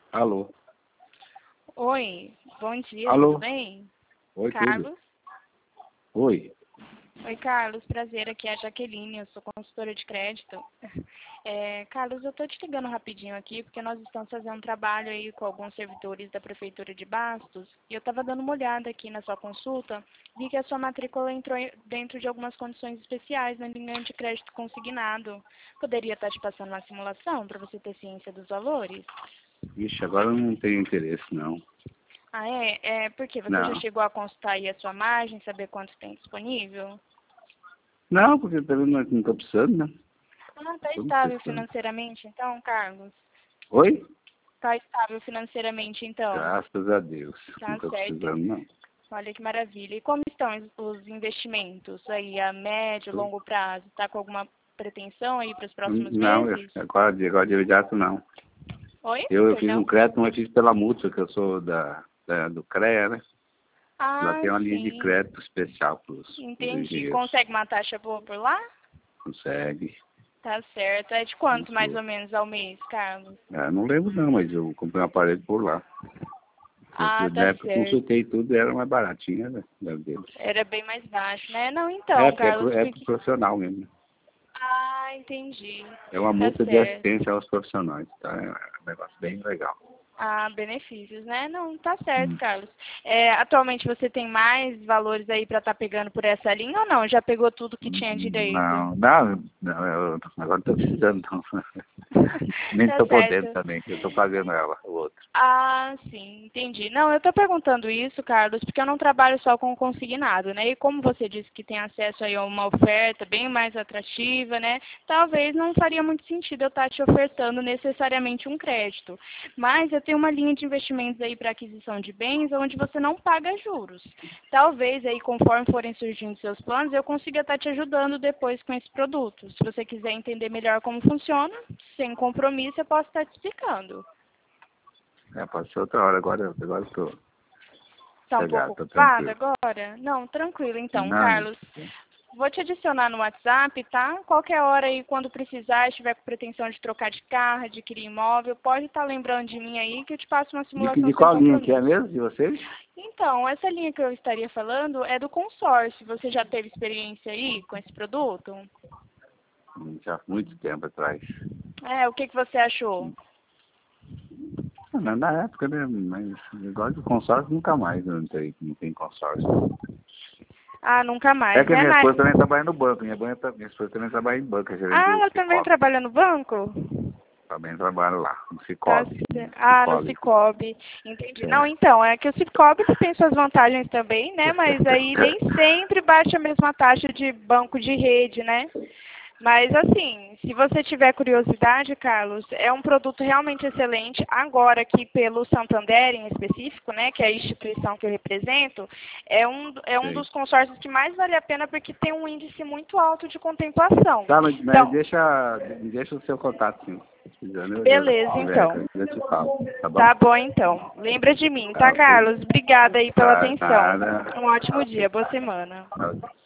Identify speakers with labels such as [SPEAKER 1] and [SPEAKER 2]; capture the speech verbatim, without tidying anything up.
[SPEAKER 1] Alô?
[SPEAKER 2] Oi, bom dia,
[SPEAKER 1] Alô?
[SPEAKER 2] tudo bem?
[SPEAKER 1] Oi,
[SPEAKER 2] Carlos?
[SPEAKER 1] tudo? Oi.
[SPEAKER 2] Oi, Carlos, prazer, aqui é a Jaqueline, eu sou consultora de crédito. É, Carlos, eu estou te ligando rapidinho aqui, porque nós estamos fazendo um trabalho aí com alguns servidores da Prefeitura de Bastos, e eu estava dando uma olhada aqui na sua consulta, vi que a sua matrícula entrou dentro de algumas condições especiais na linha de crédito consignado. Poderia estar te passando uma simulação para você ter ciência dos valores?
[SPEAKER 1] Ixi, agora eu não tenho interesse, não.
[SPEAKER 2] Ah, é? É porque você já
[SPEAKER 1] Não.
[SPEAKER 2] chegou a consultar aí a sua margem, saber quanto tem disponível?
[SPEAKER 1] Não, porque também não estou precisando, né?
[SPEAKER 2] Ah, está
[SPEAKER 1] Tô
[SPEAKER 2] estável
[SPEAKER 1] precisando.
[SPEAKER 2] financeiramente, então, Carlos?
[SPEAKER 1] Oi?
[SPEAKER 2] Está estável financeiramente, então?
[SPEAKER 1] Graças a Deus. Não
[SPEAKER 2] Tá
[SPEAKER 1] estou
[SPEAKER 2] certo.
[SPEAKER 1] precisando, não.
[SPEAKER 2] Olha que maravilha. E como estão os investimentos aí a médio,
[SPEAKER 1] Tô-
[SPEAKER 2] longo prazo? Está com alguma pretensão aí para os próximos
[SPEAKER 1] Não, eu,
[SPEAKER 2] meses?
[SPEAKER 1] agora, de- agora de imediato não.
[SPEAKER 2] Oi?
[SPEAKER 1] Eu, eu fiz um
[SPEAKER 2] Perdão?
[SPEAKER 1] crédito, mas fiz pela Mútua, que eu sou da, da, do CREA, né? Lá
[SPEAKER 2] Ah,
[SPEAKER 1] tem uma linha de
[SPEAKER 2] sim.
[SPEAKER 1] crédito especial para os
[SPEAKER 2] Entendi.
[SPEAKER 1] engenheiros.
[SPEAKER 2] Consegue uma taxa boa por lá?
[SPEAKER 1] Consegue.
[SPEAKER 2] Tá certo. É de quanto mais
[SPEAKER 1] Isso.
[SPEAKER 2] ou menos ao mês, Carlos?
[SPEAKER 1] Ah, não lembro não, mas eu comprei um aparelho por lá.
[SPEAKER 2] Ah,
[SPEAKER 1] Eu, na
[SPEAKER 2] tá
[SPEAKER 1] época que eu
[SPEAKER 2] certo.
[SPEAKER 1] consultei tudo, era mais baratinho, né? Da deles.
[SPEAKER 2] Era bem mais baixo, né? Não,
[SPEAKER 1] É,
[SPEAKER 2] então,
[SPEAKER 1] porque é
[SPEAKER 2] Carlos,
[SPEAKER 1] pro, é pro
[SPEAKER 2] porque...
[SPEAKER 1] profissional mesmo.
[SPEAKER 2] Ah, entendi.
[SPEAKER 1] É uma
[SPEAKER 2] Tá
[SPEAKER 1] multa de
[SPEAKER 2] certo.
[SPEAKER 1] assistência aos profissionais, tá? É um negócio bem legal.
[SPEAKER 2] Ah, benefícios, né? Não, tá certo,
[SPEAKER 1] Hum.
[SPEAKER 2] Carlos. É, atualmente você tem mais valores aí para estar pegando por essa linha ou não? Já pegou tudo que tinha direito?
[SPEAKER 1] Não, não, não eu, agora não estou precisando, não. Nem
[SPEAKER 2] Tá
[SPEAKER 1] estou podendo
[SPEAKER 2] certo.
[SPEAKER 1] também, que eu estou pagando ela, o outro.
[SPEAKER 2] Ah, sim, entendi. Não, eu estou perguntando isso, Carlos, porque eu não trabalho só com consignado, né? E como você disse que tem acesso aí a uma oferta bem mais atrativa, né? Talvez não faria muito sentido eu estar te ofertando necessariamente um crédito. Mas eu tenho uma linha de investimentos aí para aquisição de bens onde você não paga juros. Talvez aí, conforme forem surgindo seus planos, eu consiga estar te ajudando depois com esse produto. Se você quiser entender melhor como funciona, sem compromisso, eu posso estar te explicando.
[SPEAKER 1] É, pode ser outra hora, agora, agora eu estou
[SPEAKER 2] Está um pouco
[SPEAKER 1] chegado, estou
[SPEAKER 2] ocupado
[SPEAKER 1] tranquilo.
[SPEAKER 2] agora? Não, tranquilo então,
[SPEAKER 1] Não,
[SPEAKER 2] Carlos. Vou te adicionar no WhatsApp, tá? Qualquer hora aí, quando precisar, estiver com pretensão de trocar de carro, adquirir imóvel, pode estar lembrando de mim aí que eu te passo uma
[SPEAKER 1] de,
[SPEAKER 2] simulação
[SPEAKER 1] de
[SPEAKER 2] sem
[SPEAKER 1] qual linha que é
[SPEAKER 2] compromisso.
[SPEAKER 1] mesmo, de vocês?
[SPEAKER 2] Então, essa linha que eu estaria falando é do consórcio. Você já teve experiência aí com esse produto?
[SPEAKER 1] Hum, Já há muito tempo atrás.
[SPEAKER 2] É, o que, que você achou?
[SPEAKER 1] Ah, Na, na época, né? Mas negócio de consórcio nunca mais, não tem, não tem consórcio.
[SPEAKER 2] Ah, nunca
[SPEAKER 1] É
[SPEAKER 2] mais,
[SPEAKER 1] que a
[SPEAKER 2] né?
[SPEAKER 1] minha
[SPEAKER 2] Mas...
[SPEAKER 1] esposa também trabalha no banco, minha, banha, minha esposa também trabalha em banco, é gerente
[SPEAKER 2] Ah,
[SPEAKER 1] do
[SPEAKER 2] ela também
[SPEAKER 1] Cicobi.
[SPEAKER 2] trabalha no banco?
[SPEAKER 1] Também trabalha lá, no
[SPEAKER 2] Tá
[SPEAKER 1] Cicobi.
[SPEAKER 2] cer-
[SPEAKER 1] No
[SPEAKER 2] Ah, no
[SPEAKER 1] Cicobi.
[SPEAKER 2] Cicobi, entendi. Não,
[SPEAKER 1] É.
[SPEAKER 2] então, é que o Cicobi tem suas vantagens também, né? Mas aí nem sempre bate a mesma taxa de banco de rede, né? Mas assim, se você tiver curiosidade, Carlos, é um produto realmente excelente. Agora aqui pelo Santander em específico, né, que é a instituição que eu represento, é um, é um
[SPEAKER 1] Sei.
[SPEAKER 2] dos consórcios que mais vale a pena porque tem um índice muito alto de contemplação.
[SPEAKER 1] Tá, mas, mas
[SPEAKER 2] Então,
[SPEAKER 1] deixa, deixa o seu contato, sim. Se quiser, eu, eu,
[SPEAKER 2] beleza,
[SPEAKER 1] tiver,
[SPEAKER 2] então.
[SPEAKER 1] eu te falo, tá bom?
[SPEAKER 2] Tá bom, então. Lembra de mim,
[SPEAKER 1] Tá,
[SPEAKER 2] tá,
[SPEAKER 1] ok.
[SPEAKER 2] Carlos? Obrigada aí pela
[SPEAKER 1] Tá,
[SPEAKER 2] atenção.
[SPEAKER 1] nada.
[SPEAKER 2] Um ótimo
[SPEAKER 1] Ok.
[SPEAKER 2] dia, boa semana.
[SPEAKER 1] Ok.